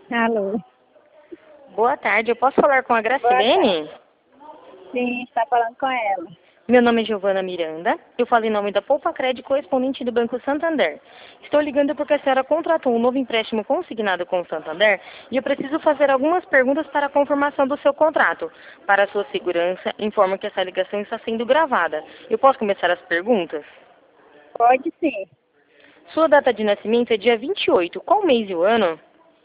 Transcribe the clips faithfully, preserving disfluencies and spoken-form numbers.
Alô. Boa tarde, eu posso falar com a Gracilene? Sim, está falando com ela. Meu nome é Giovana Miranda, eu falo em nome da Poupa Crédito correspondente do Banco Santander. Estou ligando porque a senhora contratou um novo empréstimo consignado com o Santander e eu preciso fazer algumas perguntas para a confirmação do seu contrato. Para a sua segurança, informo que essa ligação está sendo gravada. Eu posso começar as perguntas? Pode sim. Sua data de nascimento é dia vinte e oito. Qual mês e o ano?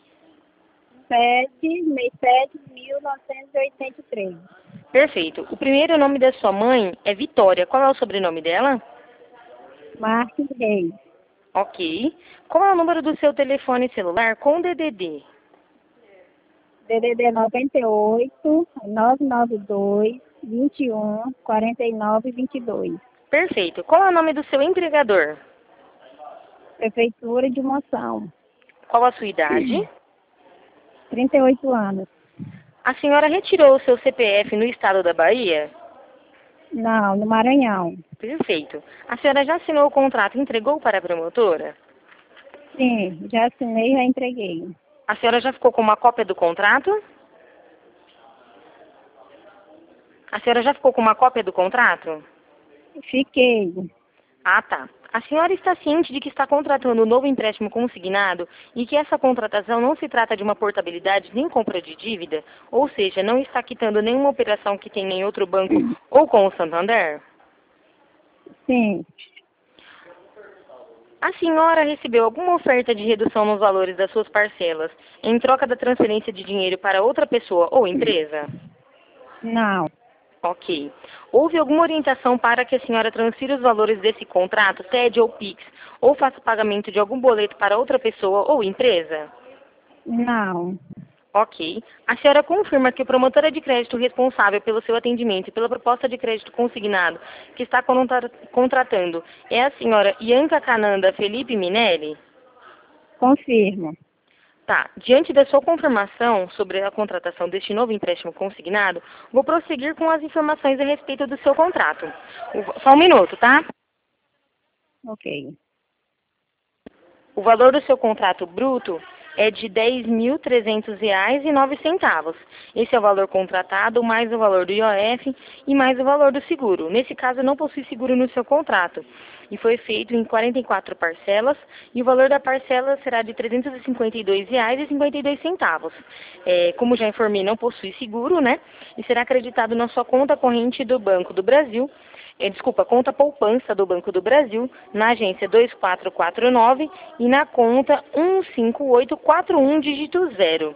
sete, mês sete, mil novecentos e oitenta e três. Perfeito. O primeiro nome da sua mãe é Vitória. Qual é o sobrenome dela? Marques Reis. Ok. Qual é o número do seu telefone celular com D D D? D D D noventa e oito, nove nove dois, vinte e um, quarenta e nove, vinte e dois. Perfeito. Qual é o nome do seu empregador? Prefeitura de Moção. Qual a sua idade? trinta e oito anos. A senhora retirou o seu C P F no estado da Bahia? Não, no Maranhão. Perfeito. A senhora já assinou o contrato e entregou para a promotora? Sim, já assinei e já entreguei. A senhora já ficou com uma cópia do contrato? A senhora já ficou com uma cópia do contrato? Fiquei. Ah, tá. A senhora está ciente de que está contratando um novo empréstimo consignado e que essa contratação não se trata de uma portabilidade nem compra de dívida? Ou seja, não está quitando nenhuma operação que tenha em outro banco ou com o Santander? Sim. A senhora recebeu alguma oferta de redução nos valores das suas parcelas em troca da transferência de dinheiro para outra pessoa ou empresa? Não. Ok. Houve alguma orientação para que a senhora transfira os valores desse contrato, T E D ou Pix, ou faça pagamento de algum boleto para outra pessoa ou empresa? Não. Ok. A senhora confirma que a promotora de crédito responsável pelo seu atendimento e pela proposta de crédito consignado que está contra- contratando é a senhora Ianca Cananda Felipe Minelli? Confirmo. Tá. Diante da sua confirmação sobre a contratação deste novo empréstimo consignado, vou prosseguir com as informações a respeito do seu contrato. O- Só um minuto, tá? Ok. O valor do seu contrato bruto é de dez mil trezentos reais e nove centavos. Esse é o valor contratado, mais o valor do I O F e mais o valor do seguro. Nesse caso, não possui seguro no seu contrato. E foi feito em quarenta e quatro parcelas, e o valor da parcela será de trezentos e cinquenta e dois reais e cinquenta e dois centavos. É, como já informei, não possui seguro, né? E será acreditado na sua conta corrente do Banco do Brasil, é, desculpa, conta poupança do Banco do Brasil, na agência dois quatro quatro nove e na conta um cinco oito quatro um dígito zero.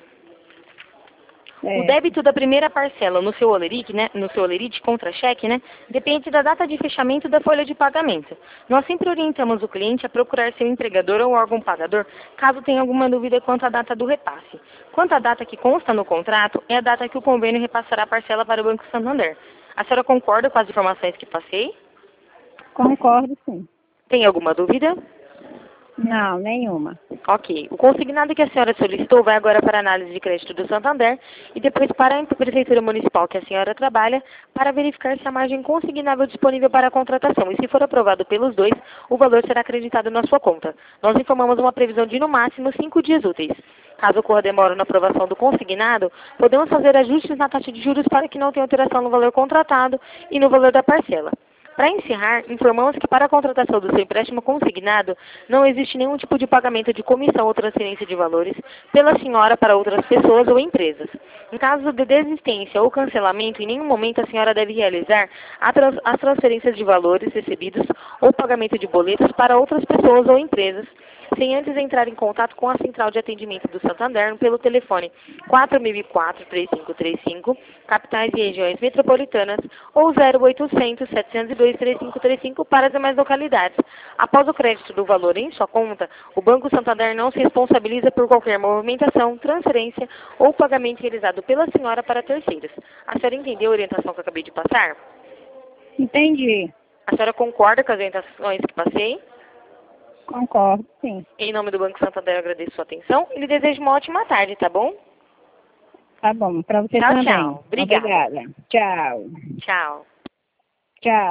O Certo. débito da primeira parcela no seu Olerite, né, no seu Olerite contra-cheque, né, depende da data de fechamento da folha de pagamento. Nós sempre orientamos o cliente a procurar seu empregador ou órgão pagador, caso tenha alguma dúvida quanto à data do repasse. Quanto à data que consta no contrato, é a data que o convênio repassará a parcela para o Banco Santander. A senhora concorda com as informações que passei? Concordo, sim. Tem alguma dúvida? Não, nenhuma. Ok. O consignado que a senhora solicitou vai agora para a análise de crédito do Santander e depois para a Prefeitura Municipal que a senhora trabalha para verificar se a margem consignável disponível para a contratação. E se for aprovado pelos dois, o valor será acreditado na sua conta. Nós informamos uma previsão de no máximo cinco dias úteis. Caso ocorra demora na aprovação do consignado, podemos fazer ajustes na taxa de juros para que não tenha alteração no valor contratado e no valor da parcela. Para encerrar, informamos que para a contratação do seu empréstimo consignado, não existe nenhum tipo de pagamento de comissão ou transferência de valores pela senhora para outras pessoas ou empresas. Em caso de desistência ou cancelamento, em nenhum momento a senhora deve realizar a trans- as transferências de valores recebidos ou pagamento de boletos para outras pessoas ou empresas, sem antes entrar em contato com a Central de Atendimento do Santander pelo telefone quatro mil e quatro, três cinco três cinco, capitais e regiões metropolitanas, ou zero oitocentos, setecentos e dois, três cinco três cinco para as demais localidades. Após o crédito do valor em sua conta, o Banco Santander não se responsabiliza por qualquer movimentação, transferência ou pagamento realizado pela senhora para terceiros. A senhora entendeu a orientação que eu acabei de passar? Entendi. A senhora concorda com as orientações que passei? Concordo, sim. Em nome do Banco Santander, eu agradeço sua atenção e lhe desejo uma ótima tarde, tá bom? Tá bom. Para você Tchau, também. tchau. Obrigada. Obrigada. Tchau. Tchau. Tchau.